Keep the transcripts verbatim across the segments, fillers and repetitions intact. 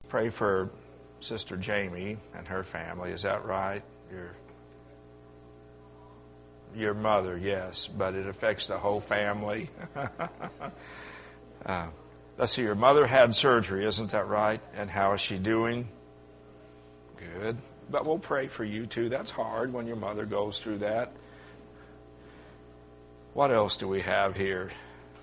pray for Sister Jamie and her family. Is that right? Your your mother, yes, but it affects the whole family. uh, let's see, your mother had surgery, isn't that right? And how is she doing? Good. But we'll pray for you too. That's hard when your mother goes through that. What else do we have here?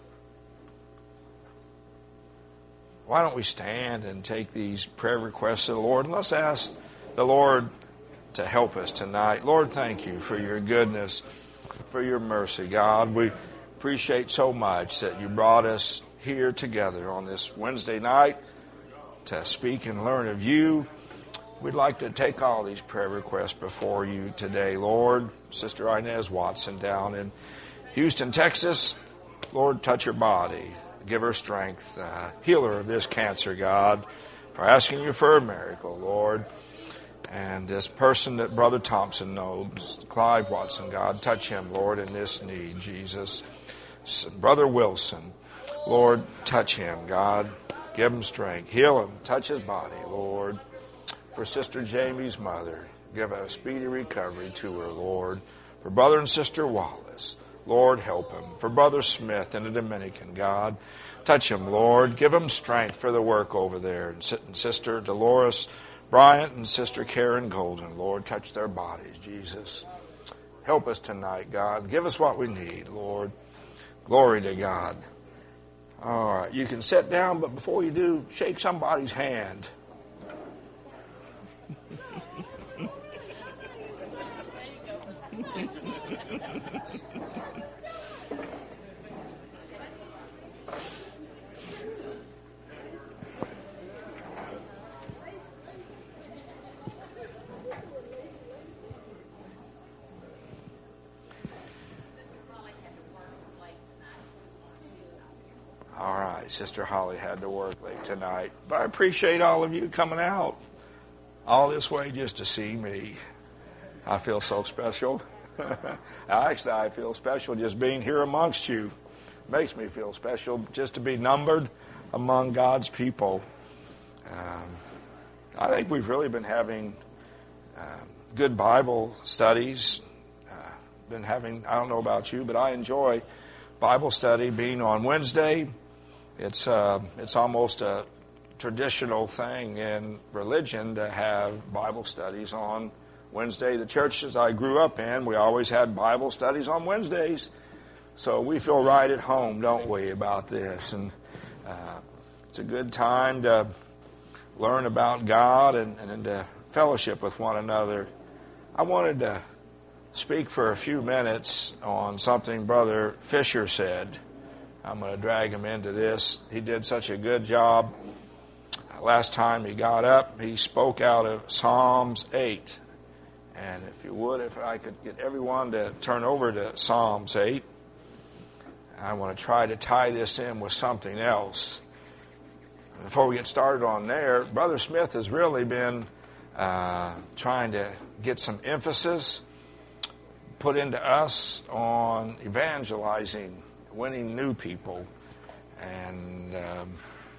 Why don't we stand and take these prayer requests to the Lord, and let's ask the Lord to help us tonight. Lord, thank you for your goodness, for your mercy, God. We appreciate so much that you brought us here together on this Wednesday night to speak and learn of you. We'd like to take all these prayer requests before you today, Lord. Sister Inez Watson down in Houston, Texas. Lord, touch her body. Give her strength. Uh, heal her of this cancer, God. We're asking you for a miracle, Lord. And this person that Brother Thompson knows, Clive Watson, God, touch him, Lord, in this need, Jesus. Brother Wilson, Lord, touch him, God. Give him strength. Heal him. Touch his body, Lord. For Sister Jamie's mother, give a speedy recovery to her, Lord. For Brother and Sister Wallace, Lord, help him. For Brother Smith in the Dominican, God, touch him, Lord. Give him strength for the work over there. And Sister Dolores Bryant and Sister Karen Golden, Lord, touch their bodies, Jesus. Help us tonight, God. Give us what we need, Lord. Glory to God. All right, you can sit down, but before you do, shake somebody's hand. All right, Sister Holly had to work late tonight, but I appreciate all of you coming out all this way just to see me. I feel so special. Actually, I feel special just being here amongst you. Makes me feel special just to be numbered among God's people. Um, I think we've really been having uh, good Bible studies. Uh, been having, I don't know about you, but I enjoy Bible study being on Wednesday. It's uh, it's almost a traditional thing in religion to have Bible studies on Wednesday. The churches I grew up in, we always had Bible studies on Wednesdays. So we feel right at home, don't we, about this. And uh, it's a good time to learn about God and, and to fellowship with one another. I wanted to speak for a few minutes on something Brother Fisher said. I'm going to drag him into this. He did such a good job. Last time he got up, he spoke out of Psalms eight. And if you would, if I could get everyone to turn over to Psalms eight. I want to try to tie this in with something else. Before we get started on there, Brother Smith has really been uh, trying to get some emphasis put into us on evangelizing, winning new people. And um,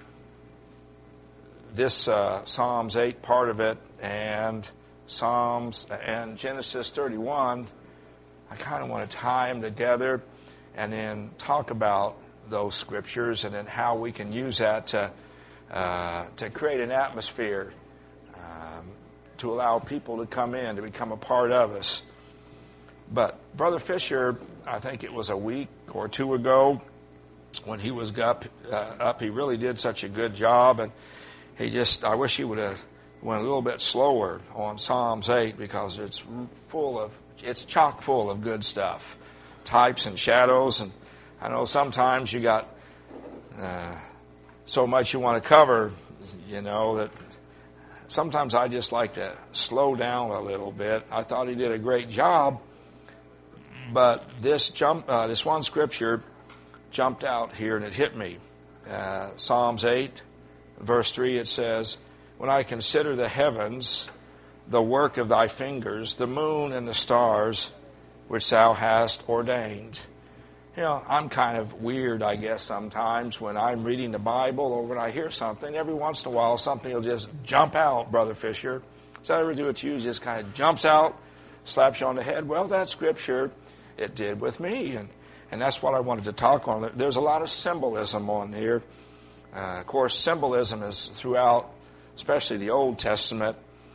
this uh, Psalms eight part of it and Psalms and Genesis thirty-one, I kind of want to tie them together and then talk about those scriptures and then how we can use that to uh, to create an atmosphere um, to allow people to come in, to become a part of us. But Brother Fisher, I think it was a week or two ago when he was up, uh, up he really did such a good job, and he just, I wish he would have went a little bit slower on Psalms eight because it's full of, it's chock full of good stuff. Types and shadows, and I know sometimes you got uh, so much you want to cover, you know, that sometimes I just like to slow down a little bit. I thought he did a great job, but this jump, uh, this one scripture jumped out here and it hit me. Uh, Psalms eight, verse three, it says, "When I consider the heavens, the work of thy fingers, the moon and the stars, which thou hast ordained." You know, I'm kind of weird, I guess, sometimes when I'm reading the Bible or when I hear something. Every once in a while, something will just jump out, Brother Fisher. Does that ever do it to you? It just kind of jumps out, slaps you on the head. Well, that scripture, it did with me, and, and that's what I wanted to talk on. There's a lot of symbolism on here. Uh, of course, symbolism is throughout, especially the Old Testament.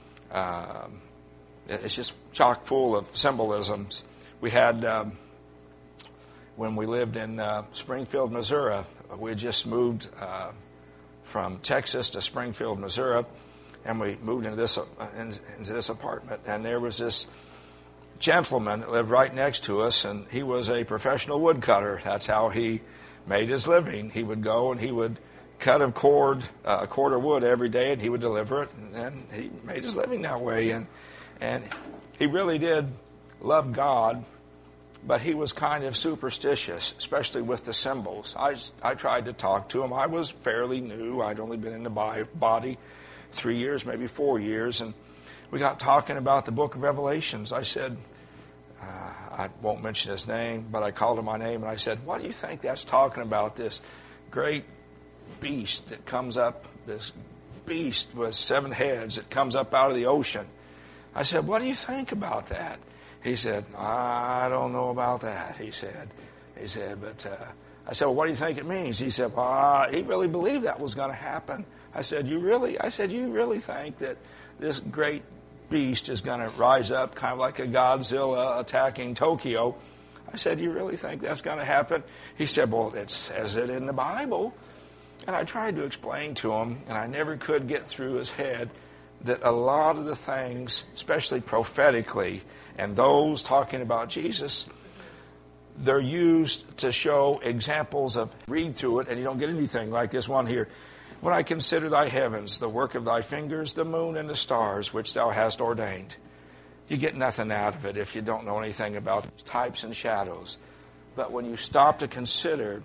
Uh, it's just chock full of symbolisms. We had... Um, When we lived in uh, Springfield, Missouri, we had just moved uh, from Texas to Springfield, Missouri, and we moved into this uh, into this apartment. And there was this gentleman that lived right next to us, and he was a professional woodcutter. That's how he made his living. He would go and he would cut a cord, uh, a cord of wood every day, and he would deliver it, and, and he made his living that way. And and he really did love God. But he was kind of superstitious, especially with the symbols. I, I tried to talk to him. I was fairly new. I'd only been in the body three years, maybe four years. And we got talking about the book of Revelations. I said, uh, I won't mention his name, but I called him my name and I said, what do you think that's talking about, this great beast that comes up, this beast with seven heads that comes up out of the ocean? I said, what do you think about that? He said, I don't know about that, he said. He said, but uh, I said, well, what do you think it means? He said, well, uh, he really believed that was going to happen. I said, you really? I said, you really think that this great beast is going to rise up kind of like a Godzilla attacking Tokyo? I said, you really think that's going to happen? He said, well, it says it in the Bible. And I tried to explain to him, and I never could get through his head, that a lot of the things, especially prophetically, and those talking about Jesus, they're used to show examples of, read through it, and you don't get anything like this one here. When I consider thy heavens, the work of thy fingers, the moon and the stars, which thou hast ordained. You get nothing out of it if you don't know anything about types and shadows. But when you stop to consider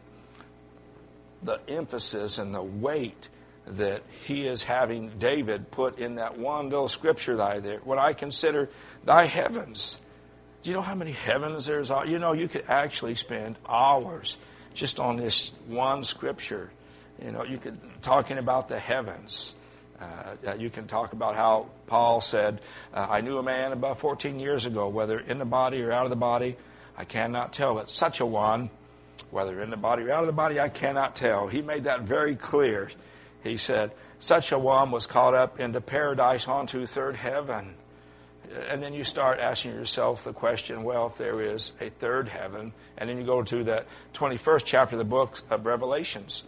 the emphasis and the weight that he is having David put in that one little scripture thy there. When I consider thy heavens, do you know how many heavens there's? You know, you could actually spend hours just on this one scripture. You know, you could, talking about the heavens. Uh, you can talk about how Paul said, uh, I knew a man about fourteen years ago, whether in the body or out of the body, I cannot tell, but such a one, whether in the body or out of the body, I cannot tell. He made that very clear. He said, such a one was caught up into paradise onto third heaven. And then you start asking yourself the question, well, if there is a third heaven, and then you go to the twenty-first chapter of the book of Revelations.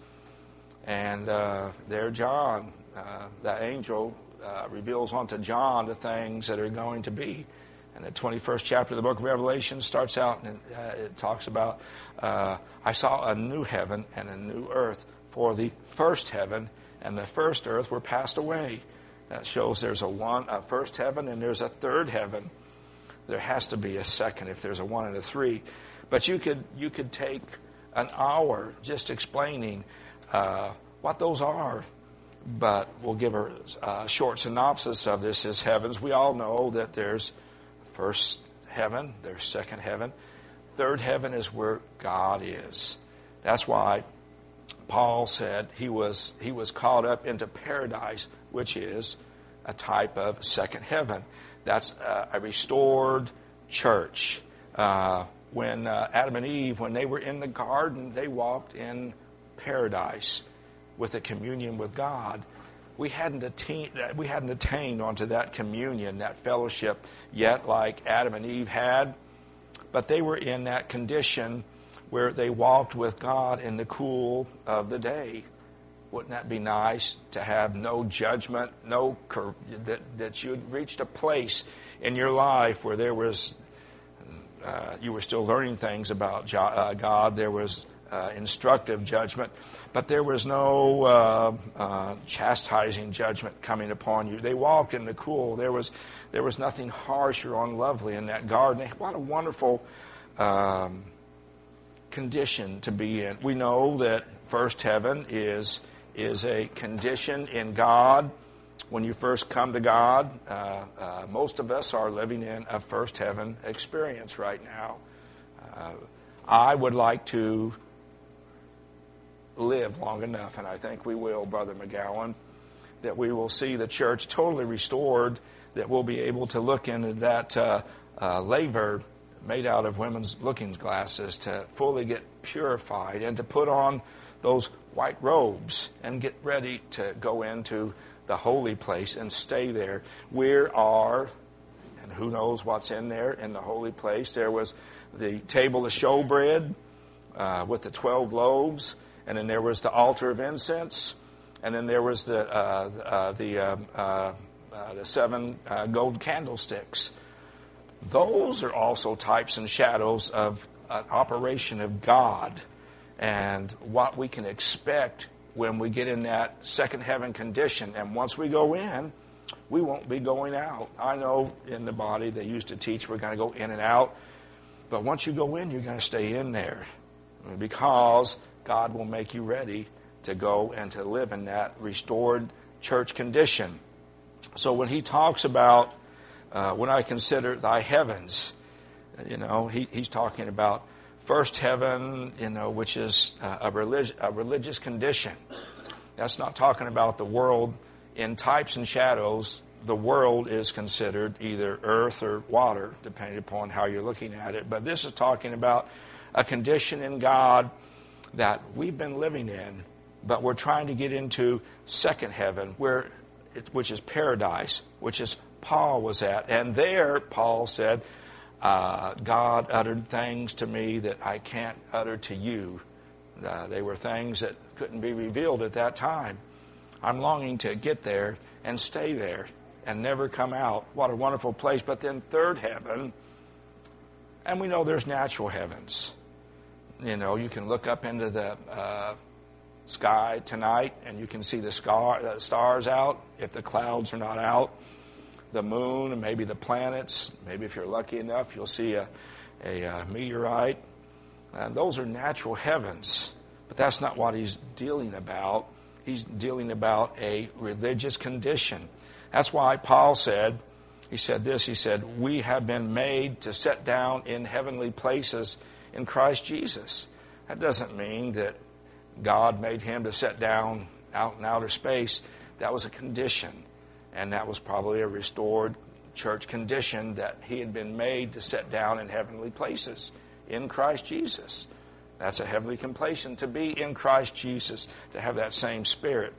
And uh, there John, uh, the angel, uh, reveals unto John the things that are going to be. And the twenty-first chapter of the book of Revelation starts out, and uh, it talks about, uh, I saw a new heaven and a new earth, for the first heaven and the first earth were passed away. That shows there's a one, a first heaven, and there's a third heaven. There has to be a second if there's a one and a three. But you could you could take an hour just explaining uh, what those are. But we'll give a, a short synopsis of this as heavens. We all know that there's first heaven, there's second heaven. Third heaven is where God is. That's why Paul said he was he was caught up into paradise, which is a type of second heaven. That's a, a restored church. Uh, when uh, Adam and Eve, when they were in the garden, they walked in paradise with a communion with God. We hadn't attained, we hadn't attained onto that communion, that fellowship yet, like Adam and Eve had, but they were in that condition where they walked with God in the cool of the day. Wouldn't that be nice to have no judgment, no that that you had reached a place in your life where there was uh, you were still learning things about uh, God. There was uh, instructive judgment, but there was no uh, uh, chastising judgment coming upon you. They walked in the cool. There was there was nothing harsh or unlovely in that garden. What a wonderful Um, condition to be in. We know that first heaven is is a condition in God. When you first come to God, uh, uh, most of us are living in a first heaven experience right now. Uh, I would like to live long enough, and I think we will, Brother McGowan, that we will see the church totally restored, that we'll be able to look into that uh, uh, laver made out of women's looking glasses, to fully get purified and to put on those white robes and get ready to go into the holy place and stay there. We are, and who knows what's in there in the holy place. There was the table of showbread uh, with the twelve loaves, and then there was the altar of incense, and then there was the uh, uh, the uh, uh, uh, the seven uh, gold candlesticks. Those are also types and shadows of an operation of God and what we can expect when we get in that second heaven condition. And once we go in, we won't be going out. I know in the body they used to teach we're going to go in and out. But once you go in, you're going to stay in there, because God will make you ready to go and to live in that restored church condition. So when he talks about, uh, when I consider thy heavens, you know, he, he's talking about first heaven, you know, which is uh, a, relig- a religious condition. That's not talking about the world in types and shadows. The world is considered either earth or water, depending upon how you're looking at it. But this is talking about a condition in God that we've been living in, but we're trying to get into second heaven, where it, which is paradise, which is Paul was at. And there, Paul said, uh, God uttered things to me that I can't utter to you. Uh, they were things that couldn't be revealed at that time. I'm longing to get there and stay there and never come out. What a wonderful place. But then third heaven, and we know there's natural heavens. You know, you can look up into the uh, sky tonight and you can see the scar, uh, stars out if the clouds are not out, the moon and maybe the planets. Maybe if you're lucky enough, you'll see a, a, a meteorite. And those are natural heavens. But that's not what he's dealing about. He's dealing about a religious condition. That's why Paul said, he said this, he said, we have been made to sit down in heavenly places in Christ Jesus. That doesn't mean that God made him to sit down out in outer space. That was a condition, and that was probably a restored church condition, that he had been made to sit down in heavenly places in Christ Jesus. That's a heavenly completion, to be in Christ Jesus, to have that same spirit.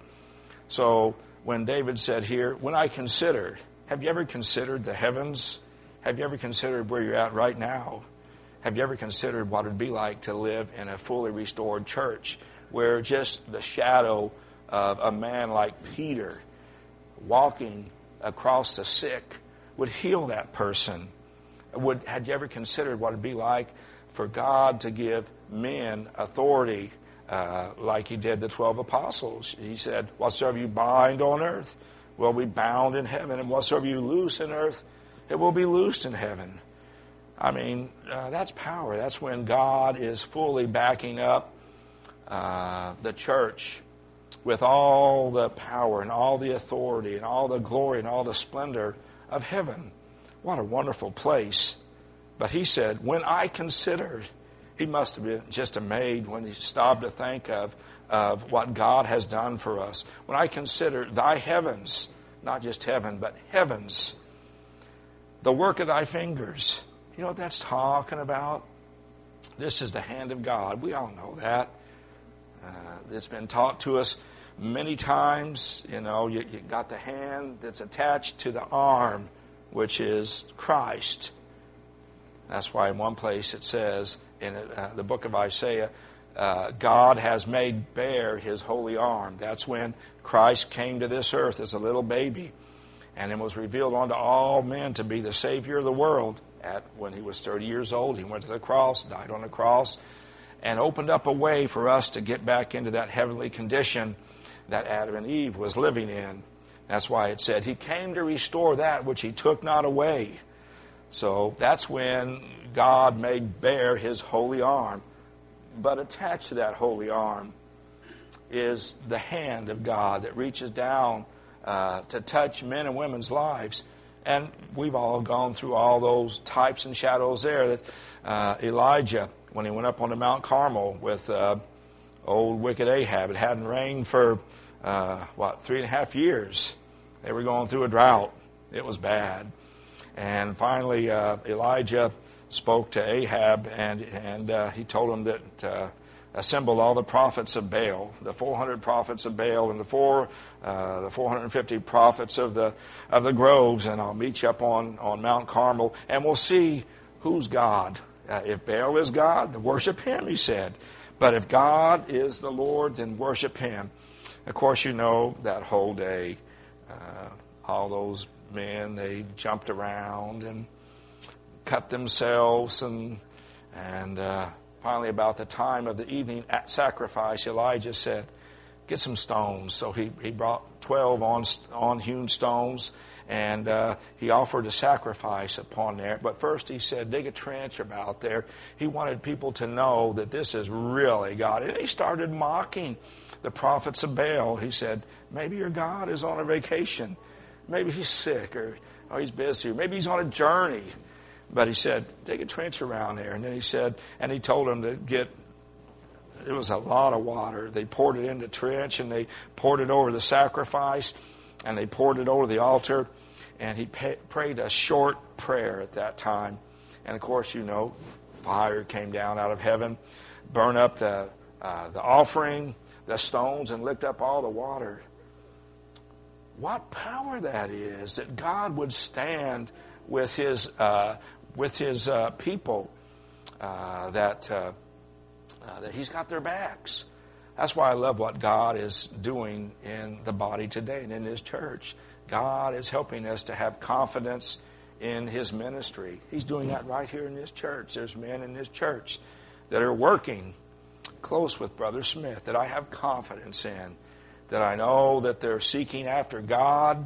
So when David said here, when I consider, have you ever considered the heavens? Have you ever considered where you're at right now? Have you ever considered what it would be like to live in a fully restored church, where just the shadow of a man like Peter walking across the sick would heal that person? Would, had you ever considered what it would be like for God to give men authority uh, like he did the twelve apostles? He said, whatsoever you bind on earth will be bound in heaven, and whatsoever you loose in earth, it will be loosed in heaven. I mean, uh, that's power. That's when God is fully backing up uh, the church with all the power and all the authority and all the glory and all the splendor of heaven. What a wonderful place. But he said, when I considered, he must have been just amazed when he stopped to think of, of what God has done for us. When I consider thy heavens, not just heaven, but heavens, the work of thy fingers. You know what that's talking about? This is the hand of God. We all know that. Uh, it's been taught to us many times. You know, you, you got the hand that's attached to the arm, which is Christ. That's why in one place it says in uh, the book of Isaiah, uh, God has made bare his holy arm. That's when Christ came to this earth as a little baby, and it was revealed unto all men to be the Savior of the world. At when he was thirty years old, he went to the cross, died on the cross, and opened up a way for us to get back into that heavenly condition that Adam and Eve was living in. That's why it said he came to restore that which he took not away. So that's when God made bare his holy arm. But attached to that holy arm is the hand of God that reaches down uh, to touch men and women's lives. And we've all gone through all those types and shadows there. That uh, Elijah when he went up onto Mount Carmel with uh, old wicked Ahab. It hadn't rained for, uh, what, three and a half years. They were going through a drought. It was bad. And finally, uh, Elijah spoke to Ahab, and and uh, he told him that uh, assemble all the prophets of Baal, the four hundred prophets of Baal, and the four uh, the four hundred fifty prophets of the of the groves, and I'll meet you up on, on Mount Carmel, and we'll see who's God. Uh, if Baal is God, then worship him, he said. But if God is the Lord, then worship him. Of course, you know that whole day, uh, all those men, they jumped around and cut themselves, and and uh, finally about the time of the evening at sacrifice, Elijah said, get some stones. So he, he brought twelve on, on hewn stones, and uh, he offered a sacrifice upon there. But first he said, dig a trench about there. He wanted people to know that this is really God. And he started mocking the prophets of Baal. He said, maybe your God is on a vacation. Maybe he's sick, or, or he's busy, or maybe he's on a journey. But he said, dig a trench around there. And then he said, and he told them to get, it was a lot of water. They poured it in the trench, and they poured it over the sacrifice, and they poured it over the altar. And he pay, prayed a short prayer at that time. And of course, you know, fire came down out of heaven, burned up the uh, the offering, the stones, and licked up all the water. What power that is, that God would stand with his uh, with his uh, people, uh, that uh, uh, that he's got their backs. That's why I love what God is doing in the body today and in his church. God is helping us to have confidence in his ministry. He's doing that right here in this church. There's men in this church that are working close with Brother Smith that I have confidence in, that I know that they're seeking after God,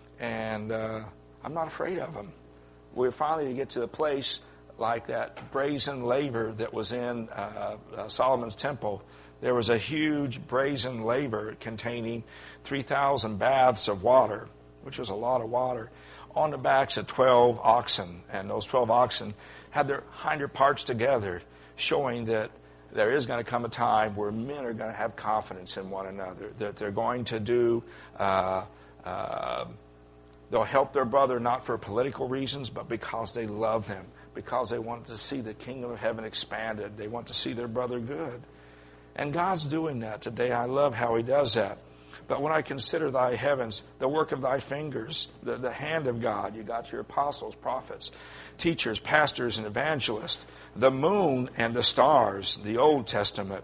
and uh, I'm not afraid of them. We're finally to get to the place like that brazen laver that was in uh, uh, Solomon's temple. There was a huge brazen laver containing three thousand baths of water, which was a lot of water, on the backs of twelve oxen. And those twelve oxen had their hinder parts together, showing that there is going to come a time where men are going to have confidence in one another, that they're going to do, uh, uh, they'll help their brother not for political reasons, but because they love them, because they want to see the kingdom of heaven expanded. They want to see their brother good. And God's doing that today. I love how he does that. But when I consider thy heavens, the work of thy fingers, the, the hand of God, you got your apostles, prophets, teachers, pastors, and evangelists, the moon and the stars, the Old Testament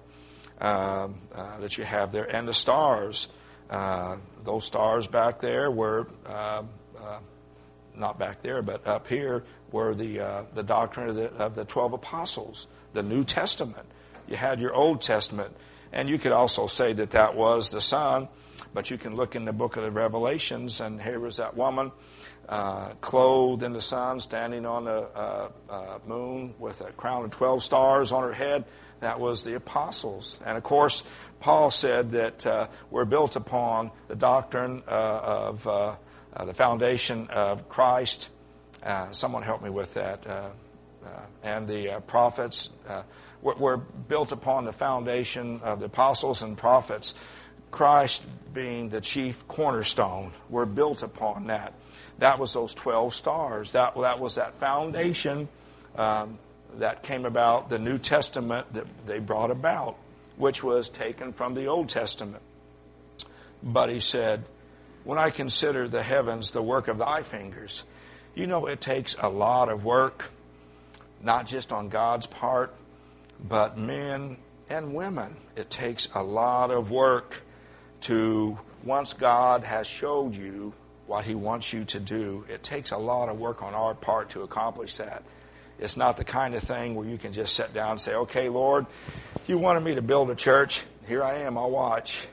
uh, uh, that you have there, and the stars. Uh, those stars back there were, uh, uh, not back there, but up here, were the uh, the doctrine of the, of the twelve apostles, the New Testament. You had your Old Testament, and you could also say that that was the sun, but you can look in the book of the Revelations, and here was that woman uh, clothed in the sun, standing on the uh, uh, moon with a crown of twelve stars on her head. That was the apostles. And of course, Paul said that uh, we're built upon the doctrine uh, of uh, uh, the foundation of Christ. Uh, someone help me with that. Uh, uh, and the uh, prophets. Uh, We're built upon the foundation of the apostles and prophets, Christ being the chief cornerstone. We're built upon that. That was those twelve stars. That, that was that foundation um, that came about, the New Testament that they brought about, which was taken from the Old Testament. But he said, when I consider the heavens, the work of thy fingers, you know it takes a lot of work, not just on God's part, but men and women. It takes a lot of work to, once God has showed you what he wants you to do, it takes a lot of work on our part to accomplish that. It's not the kind of thing where you can just sit down and say, okay, Lord, you wanted me to build a church. Here I am, I'll watch.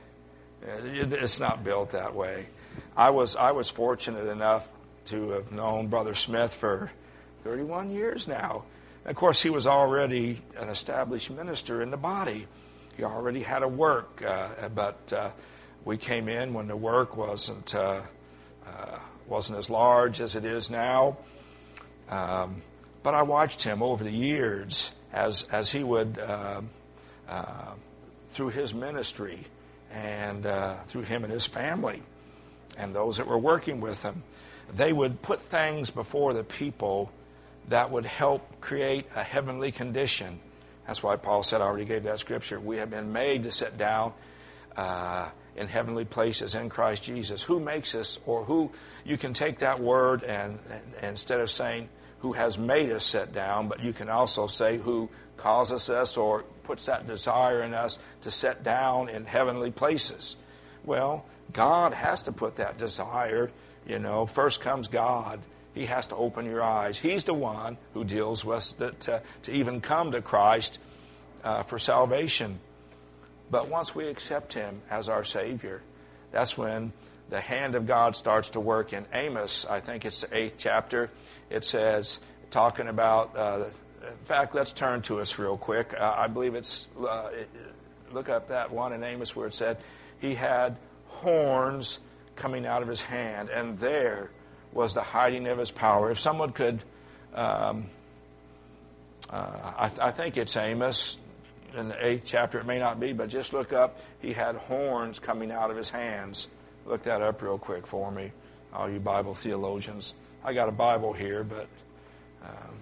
It's not built that way. I was I was fortunate enough to have known Brother Smith for thirty-one years now. Of course, he was already an established minister in the body. He already had a work, uh, but uh, we came in when the work wasn't uh, uh, wasn't as large as it is now. Um, but I watched him over the years as as he would, uh, uh, through his ministry and uh, through him and his family and those that were working with him, they would put things before the people that would help create a heavenly condition. That's why Paul said, I already gave that scripture, we have been made to sit down uh, in heavenly places in Christ Jesus. Who makes us, or who, you can take that word and, and instead of saying who has made us sit down, but you can also say who causes us or puts that desire in us to sit down in heavenly places. Well, God has to put that desire, you know. First comes God. He has to open your eyes. He's the one who deals with the, to, to even come to Christ uh, for salvation. But once we accept Him as our Savior, that's when the hand of God starts to work. In Amos, I think it's the eighth chapter, it says, talking about, uh, in fact, let's turn to us real quick. Uh, I believe it's, uh, it, look up that one in Amos where it said, he had horns coming out of his hand, and there was the hiding of his power. If someone could, um, uh, I, I think it's Amos in the eighth chapter, it may not be, but just look up, he had horns coming out of his hands. Look that up real quick for me, all you Bible theologians. I got a Bible here, but um,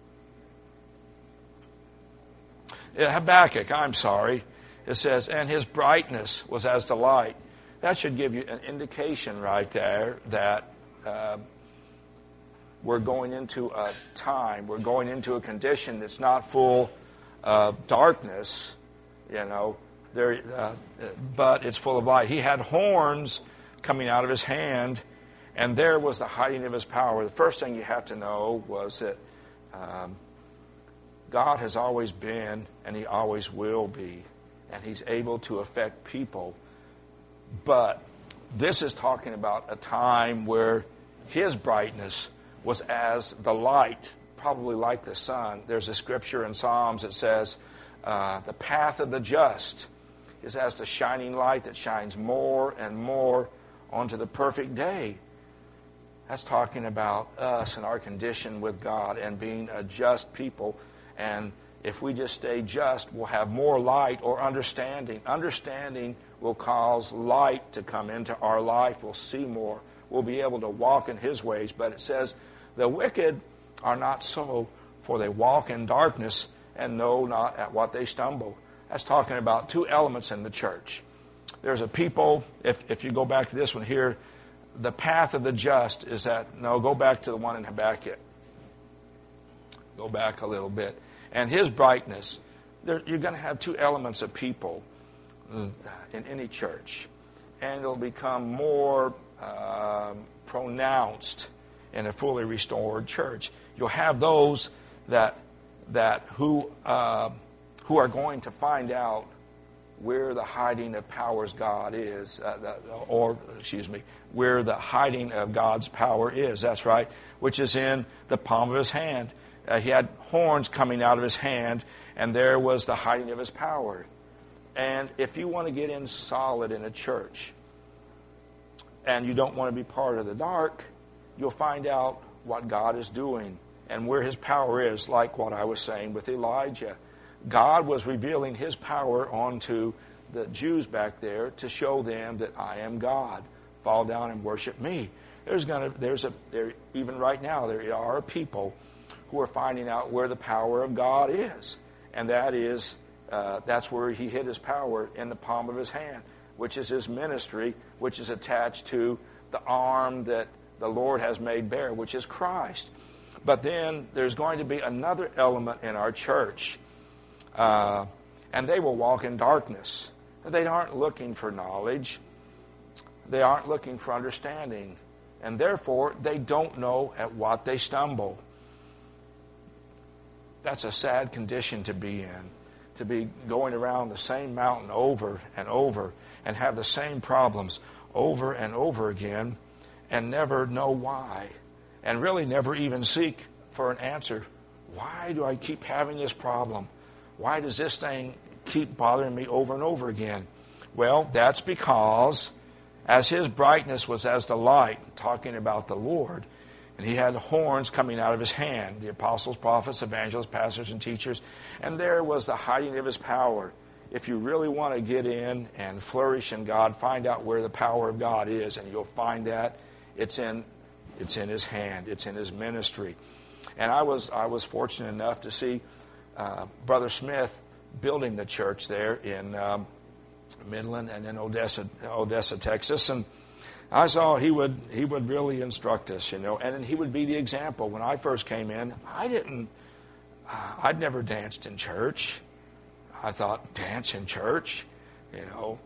yeah, Habakkuk, I'm sorry. It says, and his brightness was as the light. That should give you an indication right there that uh, we're going into a time, we're going into a condition that's not full of darkness, you know, there, uh, but it's full of light. He had horns coming out of his hand, and there was the hiding of his power. The first thing you have to know was that um, God has always been, and He always will be, and He's able to affect people. But this is talking about a time where His brightness was as the light, probably like the sun. There's a scripture in Psalms that says, uh, the path of the just is as the shining light that shines more and more onto the perfect day. That's talking about us and our condition with God and being a just people. And if we just stay just, we'll have more light or understanding. Understanding will cause light to come into our life. We'll see more. We'll be able to walk in His ways. But it says, the wicked are not so, for they walk in darkness and know not at what they stumble. That's talking about two elements in the church. There's a people, if, if you go back to this one here, the path of the just is that, no, go back to the one in Habakkuk. Go back a little bit. And his brightness, there, you're going to have two elements of people in any church. And it'll become more uh, pronounced in a fully restored church. You'll have those that that who uh, who are going to find out where the hiding of powers God is, uh, or, excuse me, where the hiding of God's power is. That's right, which is in the palm of His hand. Uh, he had horns coming out of His hand, and there was the hiding of His power. And if you want to get in solid in a church, and you don't want to be part of the dark, you'll find out what God is doing and where His power is, like what I was saying with Elijah. God was revealing His power onto the Jews back there to show them that I am God. Fall down and worship me. There's gonna, there's a, there, even right now, there are people who are finding out where the power of God is, and that is, uh, that's where He hid His power, in the palm of His hand, which is His ministry, which is attached to the arm that the Lord has made bare, which is Christ. But then there's going to be another element in our church. Uh, and they will walk in darkness. They aren't looking for knowledge. They aren't looking for understanding. And therefore, they don't know at what they stumble. That's a sad condition to be in. To be going around the same mountain over and over and have the same problems over and over again and never know why. And really never even seek for an answer. Why do I keep having this problem? Why does this thing keep bothering me over and over again? Well, that's because as His brightness was as the light, talking about the Lord, And he had horns coming out of his hand, the apostles, prophets, evangelists, pastors, and teachers. And there was the hiding of his power. If you really want to get in and flourish in God, find out where the power of God is, and you'll find that it's in it's in his hand, it's in his ministry. And I was I was fortunate enough to see uh, Brother Smith building the church there in um, Midland and in Odessa, Odessa, Texas, and I saw he would he would really instruct us, you know, and he would be the example. When I first came in, I didn't, uh, I'd never danced in church. I thought, dance in church, you know.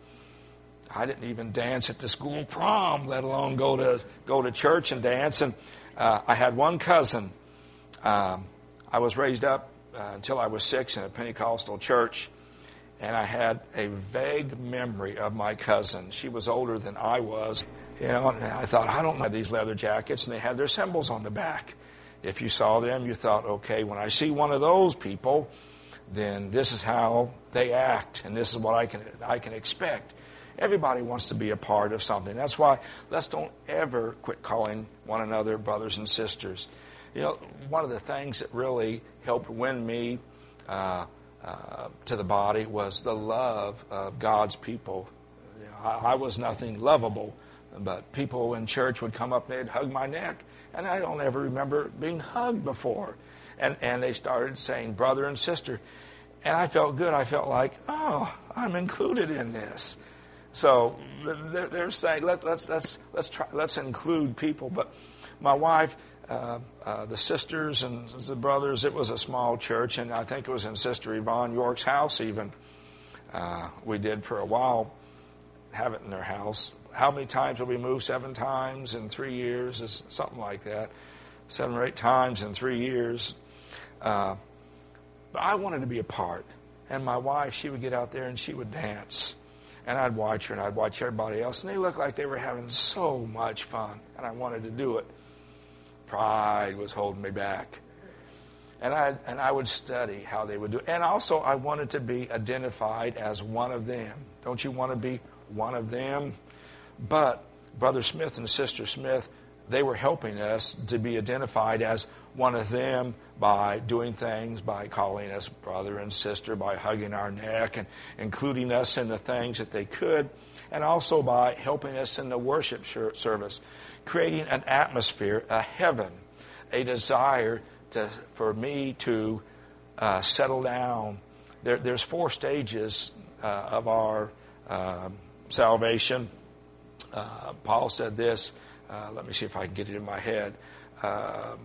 I didn't even dance at the school prom, let alone go to go to church and dance. And uh, I had one cousin. Um, I was raised up uh, until I was six in a Pentecostal church. And I had a vague memory of my cousin. She was older than I was. You know, and I thought, I don't know these leather jackets, and they had their symbols on the back. If you saw them, you thought, okay, when I see one of those people, then this is how they act, and this is what I can I can expect. Everybody wants to be a part of something. That's why let's don't ever quit calling one another brothers and sisters. You know, one of the things that really helped win me uh, uh, to the body was the love of God's people. You know, I, I was nothing lovable. But people in church would come up and they'd hug my neck. And I don't ever remember being hugged before. And and they started saying brother and sister. And I felt good. I felt like, oh, I'm included in this. So they're, they're saying, Let, let's let's let's try let's include people. But my wife, uh, uh, the sisters and the brothers, it was a small church. And I think it was in Sister Yvonne York's house even. Uh, we did for a while have it in their house. How many times will we move? Seven times in three years? Is something like that. Seven or eight times in three years. Uh, but I wanted to be a part. And my wife, she would get out there and she would dance. And I'd watch her and I'd watch everybody else. And they looked like they were having so much fun. And I wanted to do it. Pride was holding me back. And I and I would study how they would do it. And also I wanted to be identified as one of them. Don't you want to be one of them? But Brother Smith and Sister Smith, they were helping us to be identified as one of them by doing things, by calling us brother and sister, by hugging our neck and including us in the things that they could, and also by helping us in the worship service, creating an atmosphere, a heaven, a desire to, for me to uh, settle down. There, there's four stages uh, of our uh, salvation. Uh, Paul said this. Uh, let me see if I can get it in my head. Um,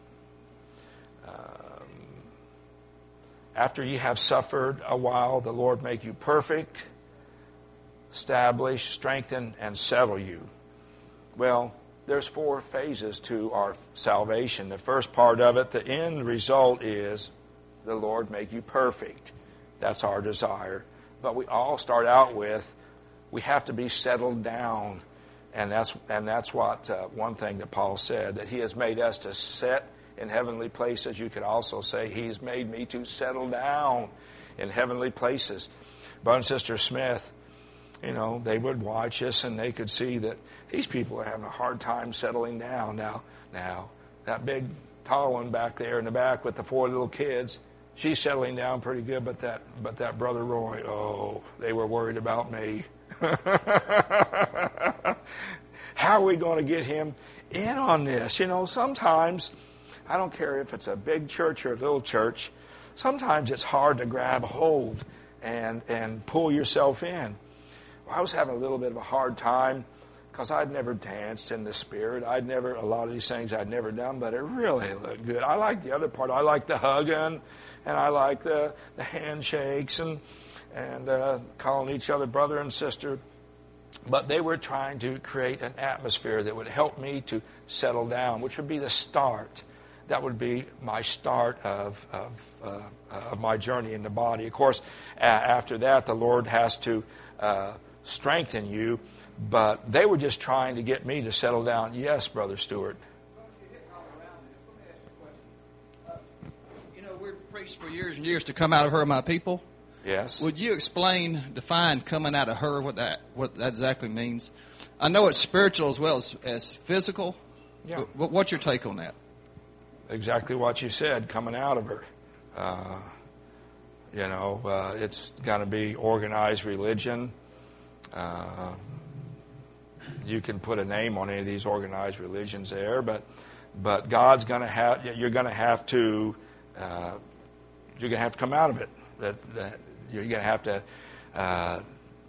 um, After ye have suffered a while, the Lord make you perfect, establish, strengthen, and settle you. Well, there's four phases to our salvation. The first part of it, the end result is the Lord make you perfect. That's our desire. But we all start out with, we have to be settled down. And that's and that's what uh, one thing that Paul said, that he has made us to set in heavenly places. You could also say he's made me to settle down in heavenly places. Brother and Sister Smith, you know, they would watch us and they could see that these people are having a hard time settling down. Now, now that big tall one back there in the back with the four little kids, she's settling down pretty good. But that but that Brother Roy, oh, they were worried about me. How are we going to get him in on this? You know, sometimes, I don't care if it's a big church or a little church, sometimes it's hard to grab hold and, and pull yourself in. Well, I was having a little bit of a hard time because I'd never danced in the Spirit. I'd never, a lot of these things I'd never done, but it really looked good. I like the other part. I like the hugging, and I like the, the handshakes and and uh, calling each other brother and sister. But they were trying to create an atmosphere that would help me to settle down, which would be the start. That would be my start of of, uh, of my journey in the body. Of course, a- after that, the Lord has to uh, strengthen you. But they were just trying to get me to settle down. Yes, Brother Stewart. You know, we're preached for years and years to come out of her, my people. Yes. Would you explain, define coming out of her, what that what that exactly means? I know it's spiritual as well as, as physical. Yeah. But what's your take on that? Exactly what you said, coming out of her. Uh, you know, uh, it's going to be organized religion. Uh, you can put a name on any of these organized religions there, but but God's going to have, you're going to have to, uh, you're going to have to come out of it. That, that you're going to have to. Uh,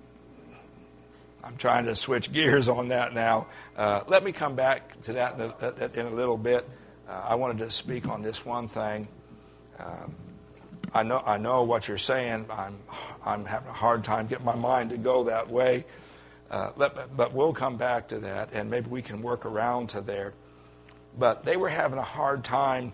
I'm trying to switch gears on that now. Uh, let me come back to that in a, in a little bit. Uh, I wanted to speak on this one thing. Um, I know I know what you're saying. I'm I'm having a hard time getting my mind to go that way. Uh, let, but we'll come back to that, and maybe we can work around to there. But they were having a hard time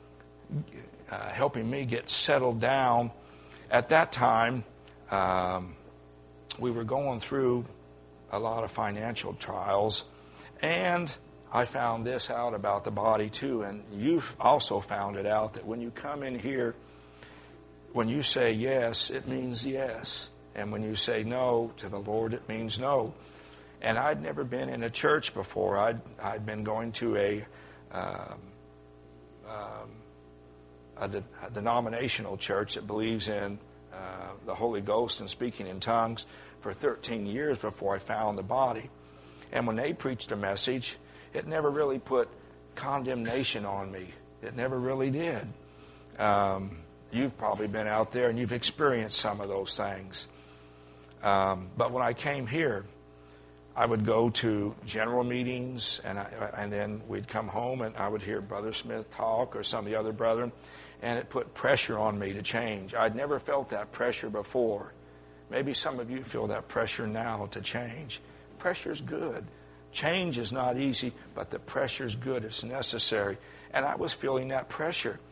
uh, helping me get settled down. At that time, um, we were going through a lot of financial trials, and I found this out about the body too, and you've also found it out that when you come in here, when you say yes, it means yes. And when you say no to the Lord, it means no. And I'd never been in a church before. I'd, I'd been going to a, um, um, a, de- a denominational church that believes in uh, the Holy Ghost and speaking in tongues for thirteen years before I found the body. And when they preached a message, it never really put condemnation on me. It never really did. Um, you've probably been out there and you've experienced some of those things. Um, but when I came here, I would go to general meetings, and I, and then we'd come home and I would hear Brother Smith talk or some of the other brethren, and it put pressure on me to change. I'd never felt that pressure before. Maybe some of you feel that pressure now to change. Pressure's good. Change is not easy, but the pressure's good. It's necessary. And I was feeling that pressure,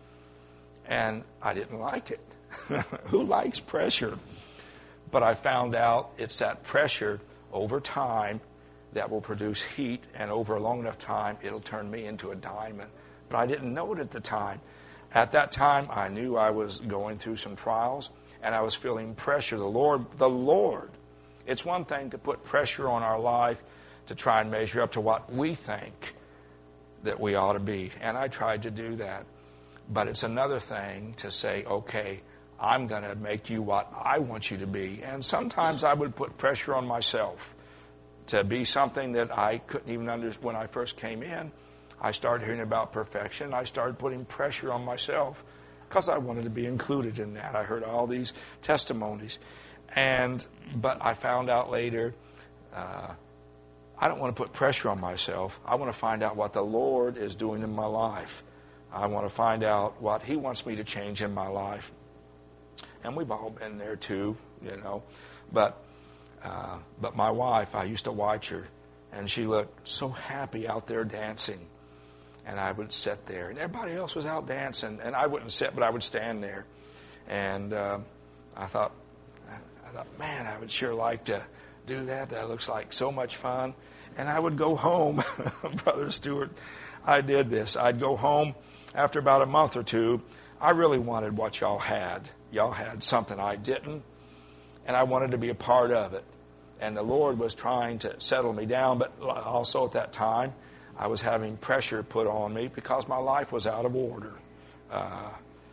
and I didn't like it. Who likes pressure? But I found out it's that pressure over time that will produce heat, and over a long enough time, it'll turn me into a diamond. But I didn't know it at the time. At that time, I knew I was going through some trials, and I was feeling pressure. The Lord, the Lord. It's one thing to put pressure on our life to try and measure up to what we think that we ought to be. And I tried to do that. But it's another thing to say, okay, I'm going to make you what I want you to be. And sometimes I would put pressure on myself to be something that I couldn't even understand. When I first came in, I started hearing about perfection. I started putting pressure on myself because I wanted to be included in that. I heard all these testimonies. And but I found out later, uh, I don't want to put pressure on myself. I want to find out what the Lord is doing in my life. I want to find out what He wants me to change in my life. And we've all been there too, you know. But uh, but my wife, I used to watch her, and she looked so happy out there dancing. And I would sit there, and everybody else was out dancing, and I wouldn't sit, but I would stand there. And uh, I thought, I thought, man, I would sure like to do that. That looks like so much fun. And I would go home, Brother Stewart. I did this. I'd go home after about a month or two. I really wanted what y'all had. Y'all had something I didn't, and I wanted to be a part of it. And the Lord was trying to settle me down, but also at that time, I was having pressure put on me because my life was out of order. Uh,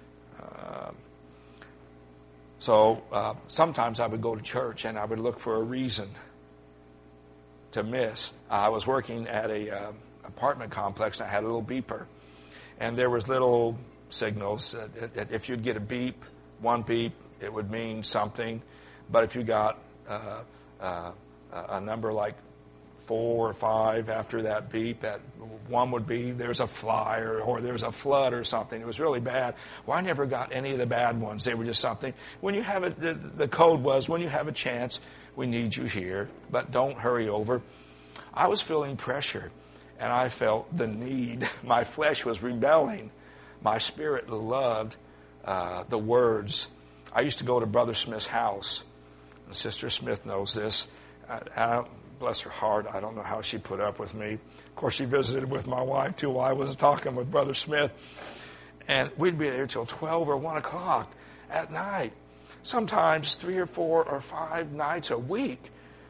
uh, so uh, sometimes I would go to church and I would look for a reason to miss. I was working at a uh, apartment complex, and I had a little beeper, and there was little signals. Uh, if you'd get a beep, one beep, it would mean something. But if you got uh, uh, a number like four or five after that beep, that one would be there's a fly or, or there's a flood or something. It was really bad. Well, I never got any of the bad ones. They were just something. When you have a, the, the code was, when you have a chance, we need you here, but don't hurry over. I was feeling pressure, and I felt the need. My flesh was rebelling. My spirit loved uh, the words. I used to go to Brother Smith's house. And Sister Smith knows this. I, I don't, bless her heart, I don't know how she put up with me. Of course, she visited with my wife, too, while I was talking with Brother Smith. And we'd be there till twelve or one o'clock at night. Sometimes three or four or five nights a week.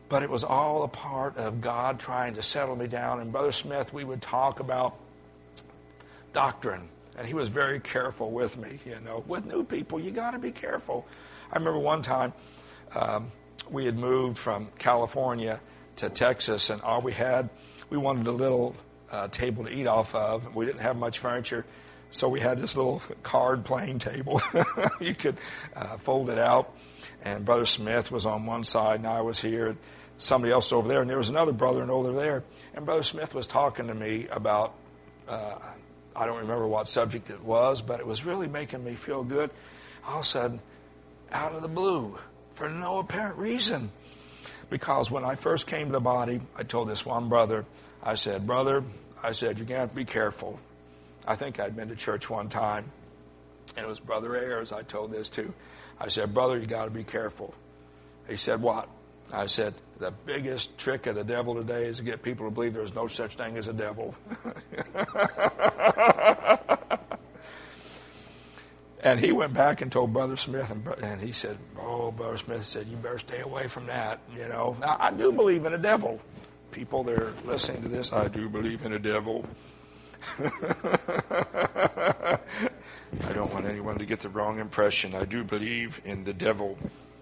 But it was all a part of God trying to settle me down. And Brother Smith, we would talk about doctrine. And he was very careful with me, you know. With new people, you got to be careful. I remember one time um, we had moved from California to Texas, and all we had, we wanted a little uh, table to eat off of. We didn't have much furniture, so we had this little card playing table. You could uh, fold it out, and Brother Smith was on one side, and I was here, and somebody else over there, and there was another brother and over there. And Brother Smith was talking to me about, uh, I don't remember what subject it was, but it was really making me feel good. All of a sudden, out of the blue, for no apparent reason. Because when I first came to the body, I told this one brother, I said, brother, I said, you're going to have to be careful. I think I'd been to church one time, and it was Brother Ayers I told this to. I said, brother, you got to be careful. He said, what? I said, the biggest trick of the devil today is to get people to believe there's no such thing as a devil. And he went back and told Brother Smith, and, and he said, oh, Brother Smith said, you better stay away from that, you know. Now, I do believe in a devil. People that are listening to this, I do believe in a devil. I don't want anyone to get the wrong impression. I do believe in the devil.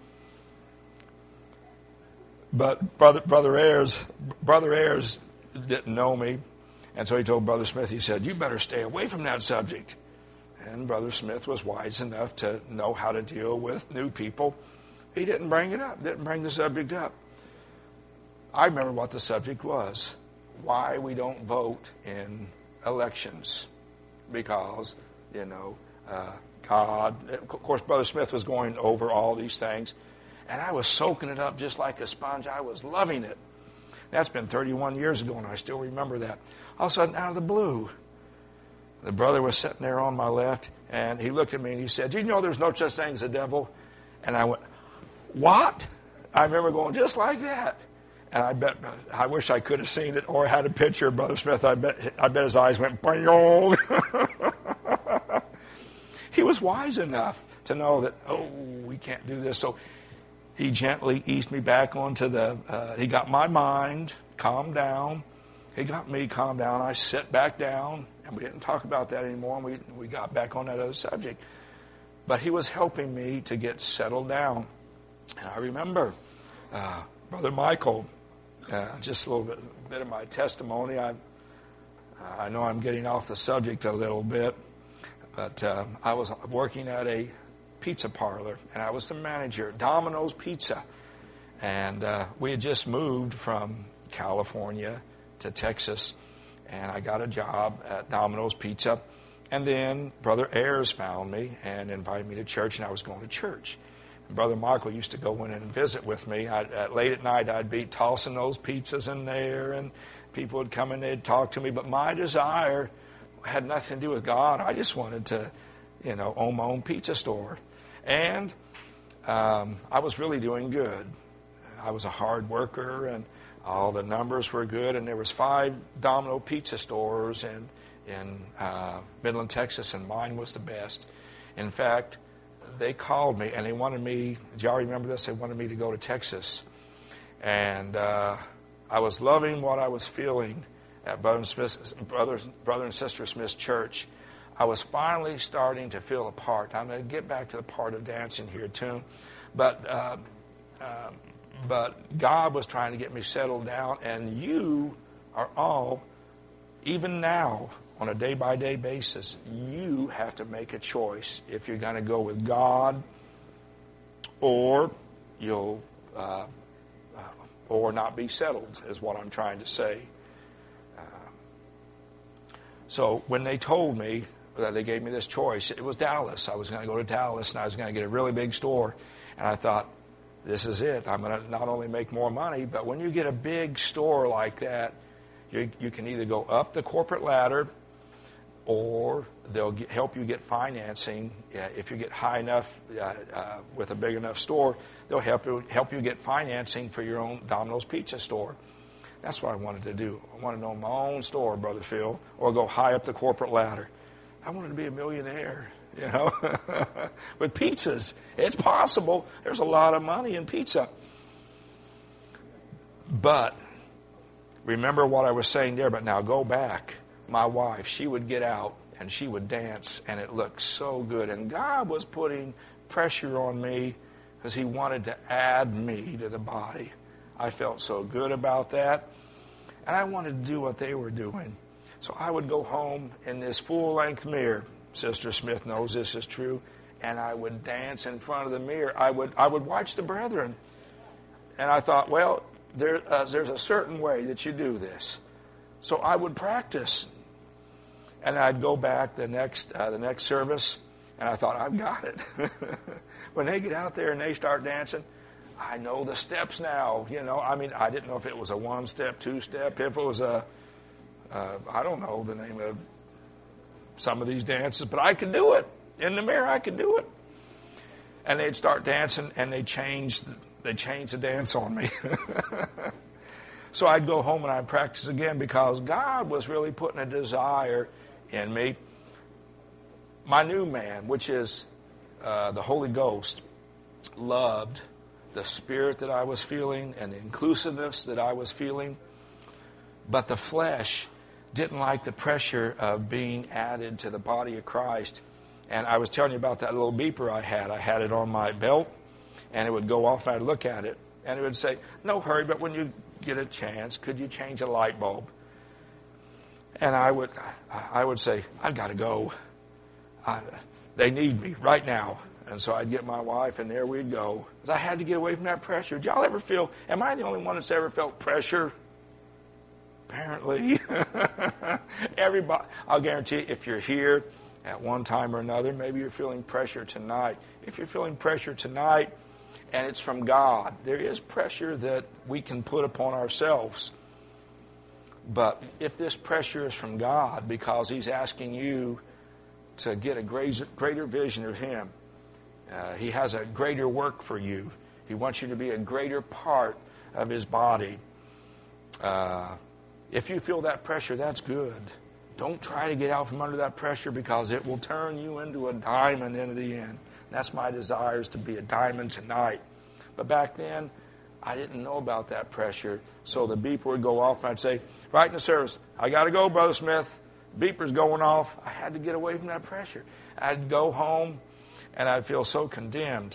But Brother Brother Ayers, Brother Ayers didn't know me, and so he told Brother Smith, he said, you better stay away from that subject. And Brother Smith was wise enough to know how to deal with new people. He didn't bring it up, didn't bring the subject up. I remember what the subject was, why we don't vote in elections. Because, you know, uh, God, of course, Brother Smith was going over all these things, and I was soaking it up just like a sponge. I was loving it. That's been thirty-one years ago, and I still remember that. All of a sudden, out of the blue, the brother was sitting there on my left, and he looked at me and he said, do you know there's no such thing as a devil? And I went, what? I remember going just like that. And I bet, I wish I could have seen it or had a picture of Brother Smith. I bet, I bet his eyes went, boing. He was wise enough to know that, oh, we can't do this. So he gently eased me back onto the, uh, he got my mind calmed down. He got me calmed down. I sat back down, and we didn't talk about that anymore, and we, we got back on that other subject. But he was helping me to get settled down. And I remember uh, Brother Michael, uh, just a little bit, bit of my testimony. I, I know I'm getting off the subject a little bit, but uh, I was working at a pizza parlor, and I was the manager, Domino's Pizza. And uh, we had just moved from California to Texas, and I got a job at Domino's Pizza. And then Brother Ayers found me and invited me to church, and I was going to church. And Brother Michael used to go in and visit with me. I'd, at late at night, I'd be tossing those pizzas in there, and people would come and they'd talk to me. But my desire had nothing to do with God. I just wanted to, you know, own my own pizza store. And um, I was really doing good. I was a hard worker, and all the numbers were good, and there was five Domino pizza stores in, in uh, Midland, Texas, and mine was the best. In fact, they called me, and they wanted me, do y'all remember this? They wanted me to go to Texas. And uh, I was loving what I was feeling at Brother and, Smith's, Brother, Brother and Sister Smith's church. I was finally starting to feel a part. I'm going to get back to the part of dancing here, too. But... Uh, uh, But God was trying to get me settled down, and you are all, even now, on a day-by-day basis, you have to make a choice if you're going to go with God or you'll uh, uh, or not be settled, is what I'm trying to say. Uh, so when they told me that they gave me this choice, it was Dallas. I was going to go to Dallas, and I was going to get a really big store, and I thought, this is it. I'm going to not only make more money, but when you get a big store like that, you, you can either go up the corporate ladder, or they'll get, help you get financing. Uh, if you get high enough uh, uh, with a big enough store, they'll help you, help you get financing for your own Domino's Pizza store. That's what I wanted to do. I wanted to own my own store, Brother Phil, or go high up the corporate ladder. I wanted to be a millionaire. You know, with pizzas. It's possible. There's a lot of money in pizza. But remember what I was saying there, but now go back. My wife, she would get out and she would dance, and it looked so good. And God was putting pressure on me because he wanted to add me to the body. I felt so good about that. And I wanted to do what they were doing. So I would go home in this full-length mirror. Sister Smith knows this is true. And I would dance in front of the mirror. I would I would watch the brethren. And I thought, well, there, uh, there's a certain way that you do this. So I would practice. And I'd go back the next uh, the next service, and I thought, I've got it. When they get out there and they start dancing, I know the steps now. You know, I mean, I didn't know if it was a one-step, two-step, if it was a, uh, I don't know the name of some of these dances, but I could do it. In the mirror, I could do it. And they'd start dancing, and they changed, they changed the dance on me. So I'd go home and I'd practice again because God was really putting a desire in me. My new man, which is uh, the Holy Ghost, loved the spirit that I was feeling and the inclusiveness that I was feeling. But the flesh didn't like the pressure of being added to the body of Christ. And I was telling you about that little beeper I had. I had it on my belt, and it would go off, and I'd look at it, and it would say, no hurry, but when you get a chance, could you change a light bulb? And I would I would say, I've got to go. I, they need me right now. And so I'd get my wife, and there we'd go. Because I had to get away from that pressure. Did y'all ever feel, am I the only one that's ever felt pressure? Apparently. Everybody, I'll guarantee you, if you're here at one time or another, maybe you're feeling pressure tonight. If you're feeling pressure tonight, and it's from God, there is pressure that we can put upon ourselves. But if this pressure is from God because he's asking you to get a greater, greater vision of him, uh, he has a greater work for you. He wants you to be a greater part of his body. Uh, if you feel that pressure, that's good. Don't try to get out from under that pressure because it will turn you into a diamond in the end. That's my desire, is to be a diamond tonight. But back then, I didn't know about that pressure. So the beeper would go off, and I'd say, right in the service, I got to go, Brother Smith. Beeper's going off. I had to get away from that pressure. I'd go home, and I'd feel so condemned.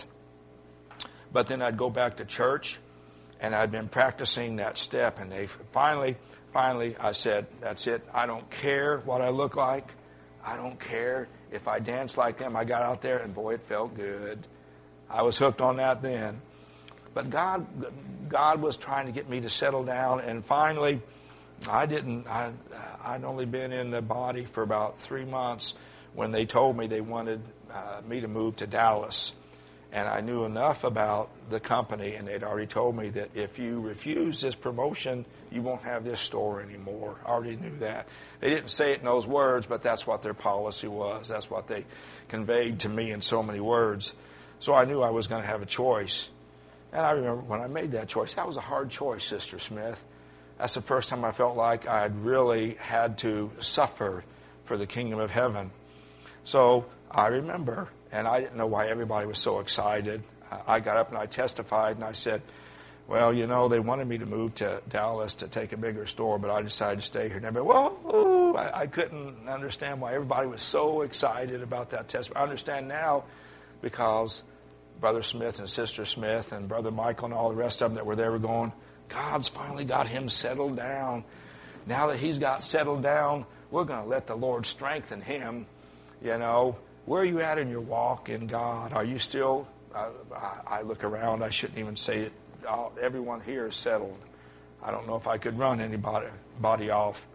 But then I'd go back to church, and I'd been practicing that step. And they finally, finally, I said, that's it. I don't care what I look like. I don't care if I dance like them. I got out there, and boy, it felt good. I was hooked on that then. But God, God was trying to get me to settle down, and finally, I didn't. I, I'd only been in the body for about three months when they told me they wanted uh, me to move to Dallas, and I knew enough about the company, and they'd already told me that if you refuse this promotion, you won't have this store anymore. I already knew that. They didn't say it in those words, but that's what their policy was. That's what they conveyed to me in so many words. So I knew I was going to have a choice. And I remember when I made that choice, that was a hard choice, Sister Smith. That's the first time I felt like I'd really had to suffer for the kingdom of heaven. So I remember, and I didn't know why everybody was so excited. I got up and I testified, and I said, well, you know, they wanted me to move to Dallas to take a bigger store, but I decided to stay here. And everybody, well, ooh, I, I couldn't understand why everybody was so excited about that testimony. I understand now because Brother Smith and Sister Smith and Brother Michael and all the rest of them that were there were going, God's finally got him settled down. Now that he's got settled down, we're going to let the Lord strengthen him. You know, where are you at in your walk in God? Are you still, uh, I, I look around, I shouldn't even say it. All, everyone here is settled. I don't know if I could run anybody body off.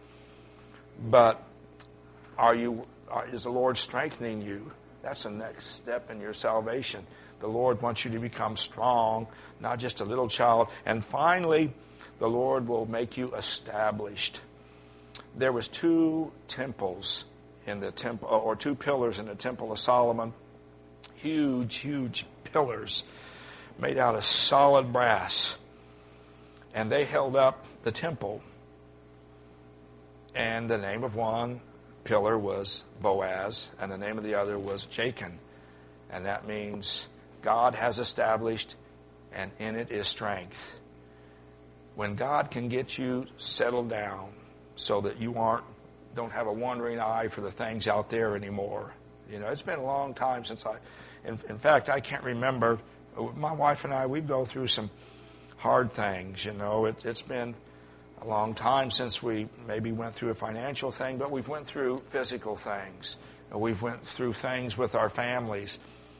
But are you? Are, is the Lord strengthening you? That's the next step in your salvation. The Lord wants you to become strong, not just a little child. And finally, the Lord will make you established. There was two temples in the temple, or two pillars in the Temple of Solomon. Huge, huge pillars made out of solid brass. And they held up the temple. And the name of one pillar was Boaz, and the name of the other was Jachin. And that means God has established, and in it is strength. when God can get you settled down so that you aren't, don't have a wandering eye for the things out there anymore. You know, it's been a long time since I, in, in fact, I can't remember, my wife and I, we go through some hard things, you know. It, it's been a long time since we maybe went through a financial thing, but we've went through physical things. We've went through things with our families.